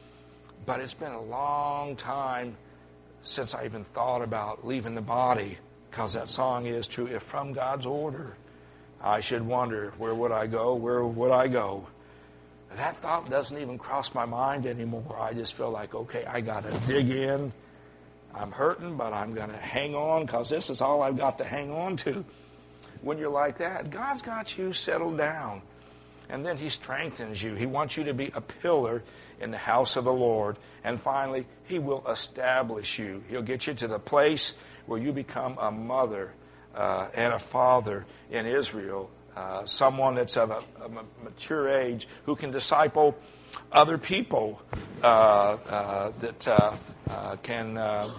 But it's been a long time since I even thought about leaving the body, because that song is true. If from God's order I should wonder, where would I go? Where would I go? That thought doesn't even cross my mind anymore. I just feel like, okay, I got to dig in. I'm hurting, but I'm going to hang on, because this is all I've got to hang on to. When you're like that, God's got you settled down. And then He strengthens you. He wants you to be a pillar in the house of the Lord. And finally, He will establish you. He'll get you to the place where you become a mother uh, and a father in Israel. Uh, someone that's of a, a mature age who can disciple other people uh, uh, that uh, uh, can uh,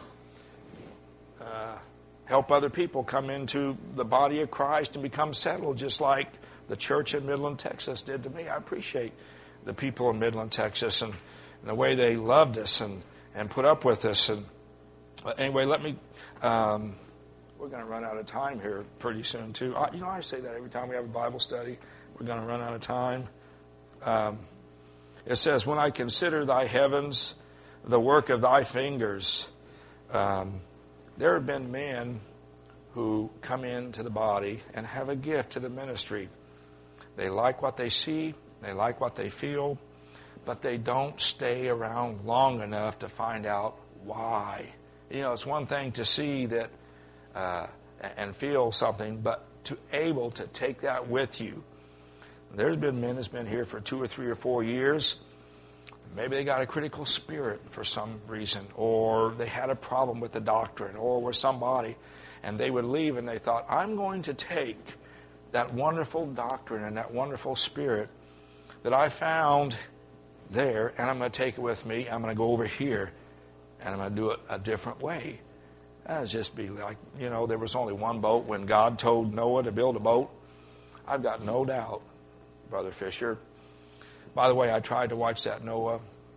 uh, help other people come into the body of Christ and become settled, just like the church in Midland, Texas did to me. I appreciate the people in Midland, Texas, and, and the way they loved us and, and put up with us. And uh, anyway, let me... Um, We're going to run out of time here pretty soon, too. I, you know, I say that every time we have a Bible study. We're going to run out of time. Um, it says, when I consider thy heavens, the work of thy fingers. Um, there have been men who come into the body and have a gift to the ministry. They like what they see. They like what they feel. But they don't stay around long enough to find out why. You know, it's one thing to see that Uh, and feel something, but to able to take that with you. There's been men that's been here for two or three or four years. Maybe they got a critical spirit for some reason, or they had a problem with the doctrine, or with somebody, and they would leave and they thought, I'm going to take that wonderful doctrine and that wonderful spirit that I found there, and I'm going to take it with me. I'm going to go over here, and I'm going to do it a different way. That'd just be like, you know, there was only one boat when God told Noah to build a boat. I've got no doubt, Brother Fisher. By the way, I tried to watch that Noah.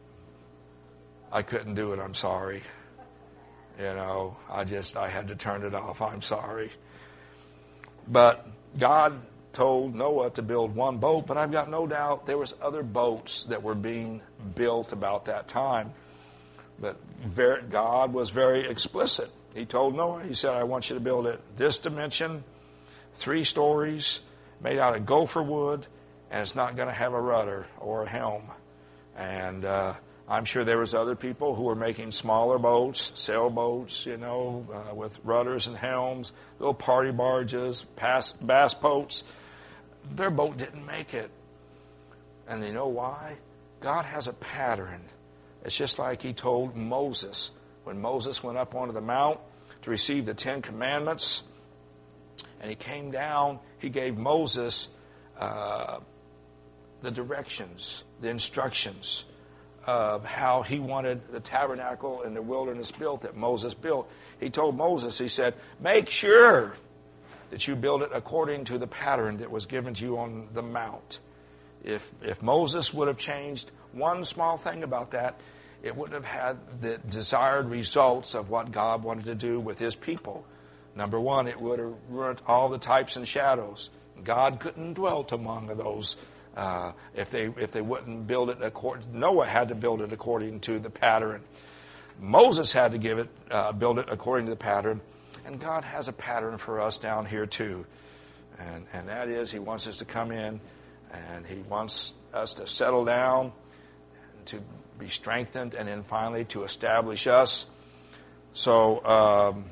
I couldn't do it. I'm sorry. You know, I just, I had to turn it off. I'm sorry. But God told Noah to build one boat, but I've got no doubt there was other boats that were being built about that time. But very, God was very explicit. He told Noah, he said, I want you to build it this dimension, three stories, made out of gopher wood, and it's not going to have a rudder or a helm. And uh, I'm sure there was other people who were making smaller boats, sailboats, you know, uh, with rudders and helms, little party barges, bass, bass boats. Their boat didn't make it. And you know why? God has a pattern. It's just like He told Moses. When Moses went up onto the mount to receive the Ten Commandments, and he came down, he gave Moses uh, the directions, the instructions of how he wanted the tabernacle in the wilderness built that Moses built. He told Moses, he said, make sure that you build it according to the pattern that was given to you on the mount. If, if Moses would have changed one small thing about that, it wouldn't have had the desired results of what God wanted to do with His people. Number one, it would have ruined all the types and shadows. God couldn't dwell among those uh, if they if they wouldn't build it according. Noah had to build it according to the pattern. Moses had to give it uh, build it according to the pattern, and God has a pattern for us down here too, and and that is He wants us to come in, and He wants us to settle down, and to be strengthened, and then finally to establish us. So um,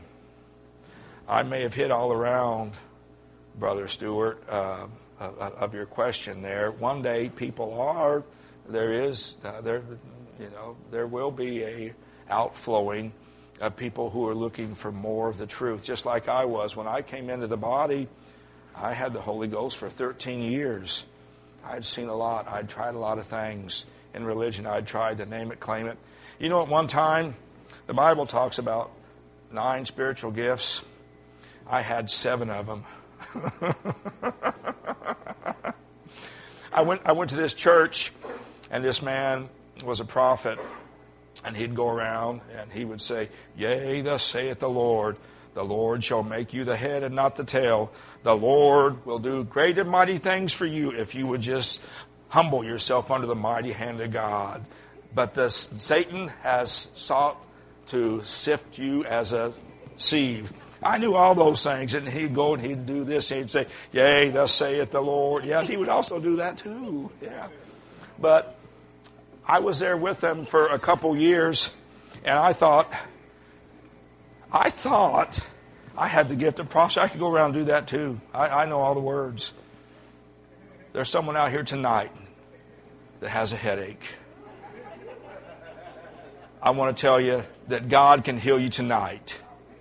I may have hit all around, Brother Stewart, uh, of your question there. One day, people are there is uh, there, you know, there will be a outflowing of people who are looking for more of the truth. Just like I was when I came into the body, I had the Holy Ghost for thirteen years. I'd seen a lot. I'd tried a lot of things in religion. I'd tried to name it, claim it. You know, at one time, the Bible talks about nine spiritual gifts. I had seven of them. I went I went to this church, and this man was a prophet, and he'd go around and he would say, "Yea, thus saith the Lord, the Lord shall make you the head and not the tail. The Lord will do great and mighty things for you if you would just humble yourself under the mighty hand of God. But this, Satan has sought to sift you as a sieve." I knew all those things, and he'd go and he'd do this, and he'd say, "Yea, thus saith the Lord." Yes, he would also do that too. Yeah, but I was there with them for a couple years, and I thought, I thought I had the gift of prophecy. I could go around and do that too. I, I know all the words. There's someone out here tonight that has a headache. I want to tell you that God can heal you tonight.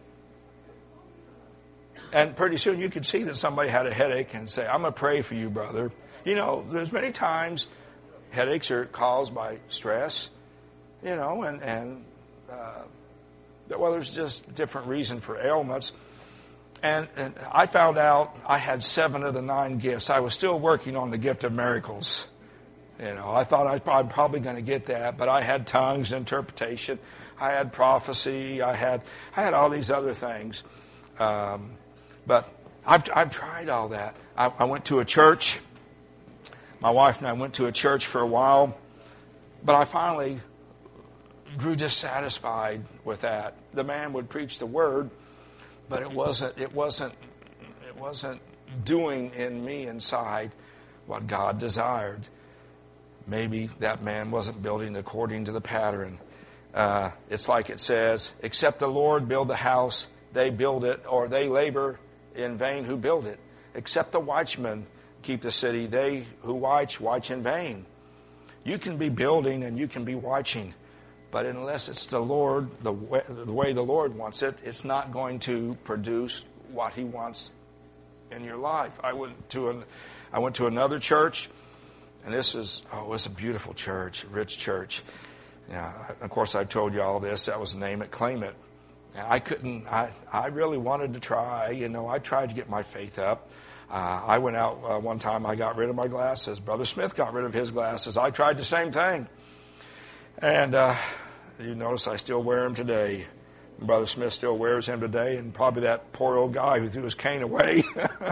And pretty soon you could see that somebody had a headache and say, "I'm going to pray for you, brother." You know, there's many times headaches are caused by stress, you know, and, and uh, well, there's just different reason for ailments. And, and I found out I had seven of the nine gifts. I was still working on the gift of miracles. You know, I thought I, I'm probably going to get that, but I had tongues, interpretation, I had prophecy, I had I had all these other things. Um, but I've I've tried all that. I, I went to a church. My wife and I went to a church for a while, but I finally grew dissatisfied with that. The man would preach the word, but it wasn't it wasn't it wasn't doing in me inside what God desired. Maybe that man wasn't building according to the pattern. Uh, it's like it says, "Except the Lord build the house, they build it, or they labor in vain who build it. Except the watchmen keep the city, they who watch, watch in vain." You can be building and you can be watching, but unless it's the Lord, the way, the way the Lord wants it, it's not going to produce what He wants in your life. I went to an, I went to another church, and this is oh, it was a beautiful church, a rich church. Yeah, of course, I've told you all this. That was Name It, Claim It. And I couldn't. I I really wanted to try. You know, I tried to get my faith up. Uh, I went out uh, one time. I got rid of my glasses. Brother Smith got rid of his glasses. I tried the same thing. And uh, you notice I still wear them today. Brother Smith still wears him today, and probably that poor old guy who threw his cane away.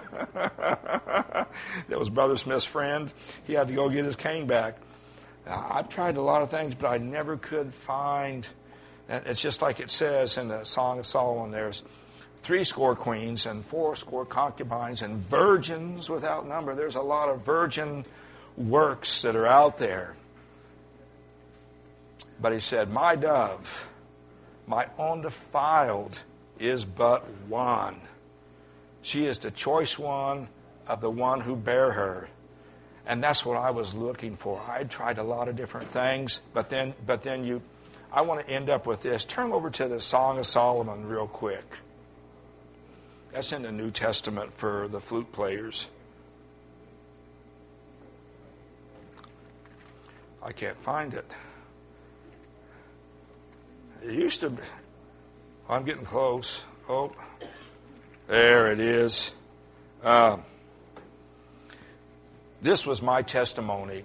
That was Brother Smith's friend. He had to go get his cane back. Uh, I've tried a lot of things, but I never could find. And it's just like it says in the Song of Solomon. There's three score queens and four score concubines and virgins without number. There's a lot of virgin works that are out there. But he said, "My dove, my undefiled, is but one. She is the choice one of the one who bare her." And that's what I was looking for. I tried a lot of different things, but then, but then you, I want to end up with this. Turn over to the Song of Solomon real quick. That's in the New Testament for the flute players. I can't find it. It used to be. I'm getting close. Oh, there it is. Uh, this was my testimony.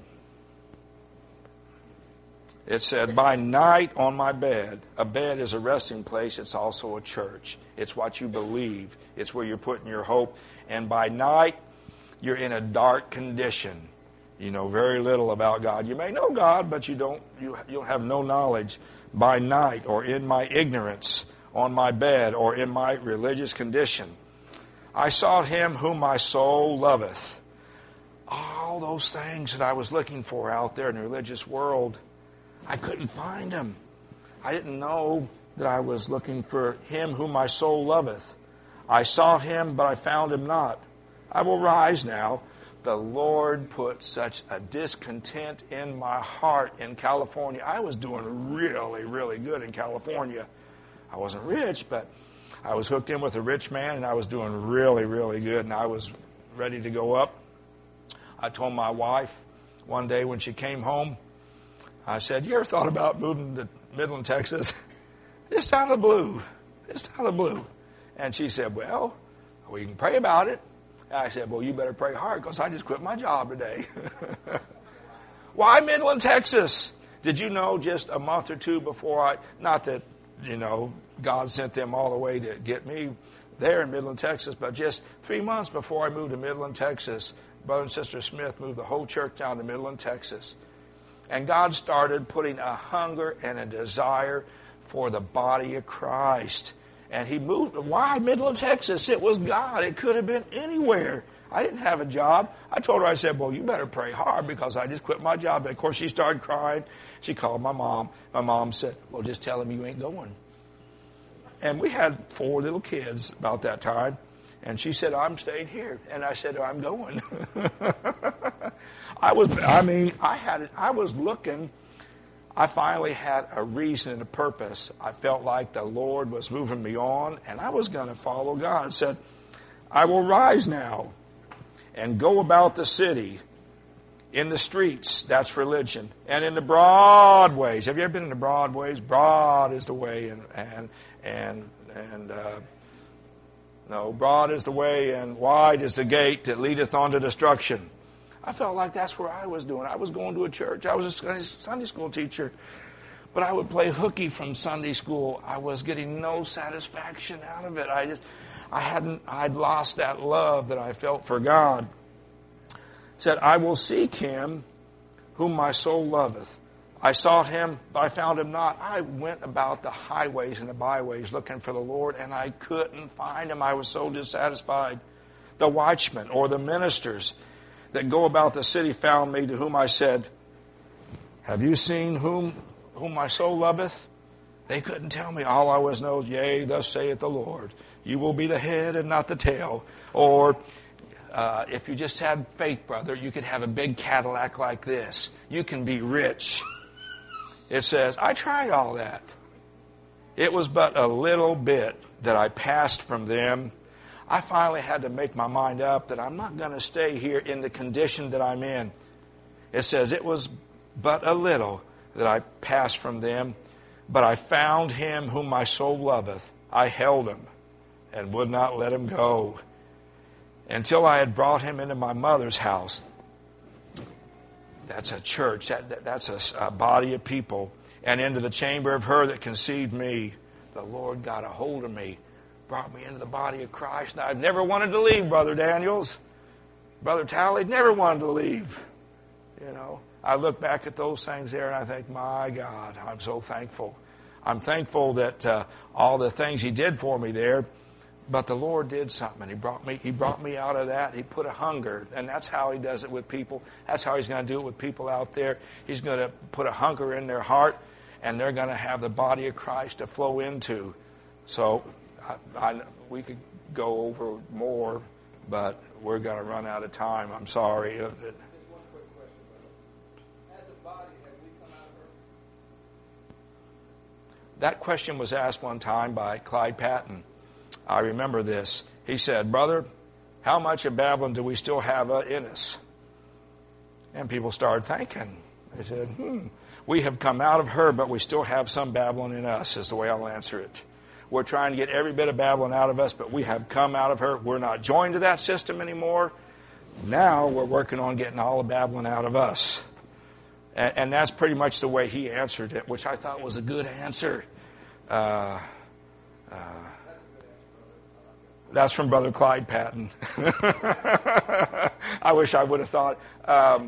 It said, "By night on my bed." A bed is a resting place. It's also a church. It's what you believe. It's where you're putting your hope. And by night, you're in a dark condition. You know very little about God. You may know God, but you don't. You you'll have no knowledge. By night, or in my ignorance, on my bed, or in my religious condition, I sought Him whom my soul loveth. All those things that I was looking for out there in the religious world, I couldn't find Him. I didn't know that I was looking for Him whom my soul loveth. I sought Him, but I found Him not. I will rise now. The Lord put such a discontent in my heart in California. I was doing really, really good in California. I wasn't rich, but I was hooked in with a rich man, and I was doing really, really good, and I was ready to go up. I told my wife one day when she came home, I said, "You ever thought about moving to Midland, Texas?" Just out of the blue. Just out of the blue. And she said, "Well, We can pray about it. And I said, well, you better pray hard because I just quit my job today. Why Midland, Texas? Did you know just a month or two before I, not that, you know, God sent them all the way to get me there in Midland, Texas, but just three months before I moved to Midland, Texas, Brother and Sister Smith moved the whole church down to Midland, Texas. And God started putting a hunger and a desire for the body of Christ. And he moved. Why Midland, Texas? It was God. It could have been anywhere. I didn't have a job. I told her, I said, well, you better pray hard because I just quit my job. And of course, she started crying. She called my mom. My mom said, well, just tell him you ain't going. And we had four little kids about that time. And she said, I'm staying here. And I said, I'm going. I was, I mean, I had, I was looking. I finally had a reason and a purpose. I felt like the Lord was moving me on, and I was going to follow God. I said, I will rise now and go about the city in the streets. That's religion. And in the broad ways. Have you ever been in the broad ways? Broad is the way, and, and, and, and uh, no, broad is the way, and wide is the gate that leadeth unto destruction. I felt like that's where I was doing. I was going to a church. I was a Sunday school teacher. But I would play hooky from Sunday school. I was getting no satisfaction out of it. I just, I hadn't, I'd lost that love that I felt for God. Said, I will seek him whom my soul loveth. I sought him, but I found him not. I went about the highways and the byways looking for the Lord, and I couldn't find him. I was so dissatisfied. The watchmen or the ministers that go about the city found me, to whom I said, have you seen whom whom my soul loveth? They couldn't tell me. All I was knows, yea, thus saith the Lord. You will be the head and not the tail. Or uh, if you just had faith, brother, you could have a big Cadillac like this. You can be rich. It says, I tried all that. It was but a little bit that I passed from them. I finally had to make my mind up that I'm not going to stay here in the condition that I'm in. It says, it was but a little that I passed from them, but I found him whom my soul loveth. I held him and would not let him go until I had brought him into my mother's house. That's a church. That, that, that's a, a body of people. And into the chamber of her that conceived me. The Lord got a hold of me. Brought me into the body of Christ. Now, I've never wanted to leave, Brother Daniels. Brother Talley never wanted to leave. You know, I look back at those things there and I think, my God, I'm so thankful. I'm thankful that uh, all the things he did for me there, but the Lord did something. He brought me, he brought me out of that. He put a hunger, and that's how he does it with people. That's how he's going to do it with people out there. He's going to put a hunger in their heart, and they're going to have the body of Christ to flow into. So I, I, we could go over more, but we're going to run out of time. I'm sorry. Just one quick question, brother. As a body, have we come out of her? That question was asked one time by Clyde Patton. I remember this. He said, brother, how much of Babylon do we still have uh, in us? And people started thinking. They said, hmm, we have come out of her, but we still have some Babylon in us, is the way I'll answer it. We're trying to get every bit of Babylon out of us, but we have come out of her. We're not joined to that system anymore. Now we're working on getting all of Babylon out of us. And, and that's pretty much the way he answered it, which I thought was a good answer. Uh, uh, that's from Brother Clyde Patton. I wish I would have thought. Um,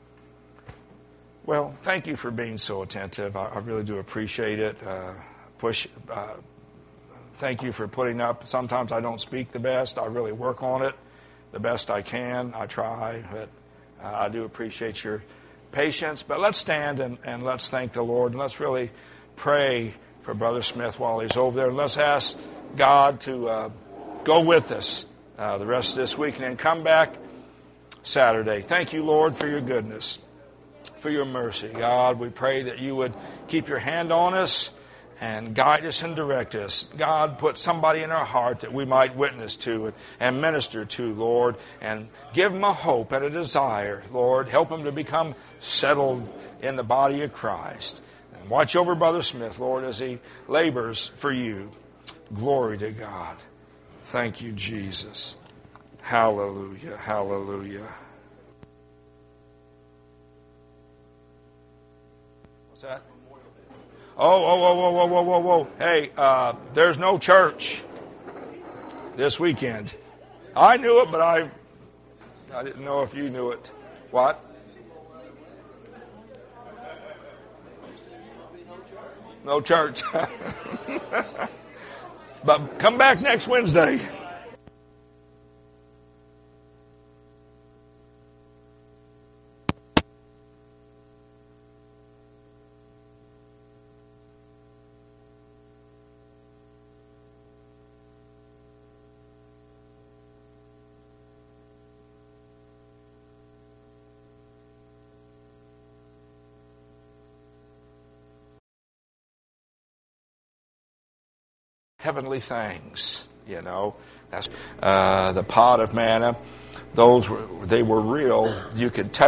well, thank you for being so attentive. I, I really do appreciate it. Uh, push. Uh, thank you for putting up. Sometimes I don't speak the best. I really work on it the best I can. I try, but uh, I do appreciate your patience. But let's stand and, and let's thank the Lord, and let's really pray for Brother Smith while he's over there. And let's ask God to uh, go with us uh, the rest of this week and then come back Saturday. Thank you, Lord, for your goodness, for your mercy. God, we pray that you would keep your hand on us and guide us and direct us. God, put somebody in our heart that we might witness to and, and minister to, Lord, and give them a hope and a desire, Lord. Help them to become settled in the body of Christ. And watch over Brother Smith, Lord, as he labors for you. Glory to God. Thank you, Jesus. Hallelujah. Hallelujah. What's that? Oh, oh, whoa, whoa, whoa, whoa, whoa, whoa. Hey, uh, there's no church this weekend. I knew it, but I, I didn't know if you knew it. What? No church. But come back next Wednesday. Heavenly things, you know. That's uh, the pot of manna. Those were, they were real. You could touch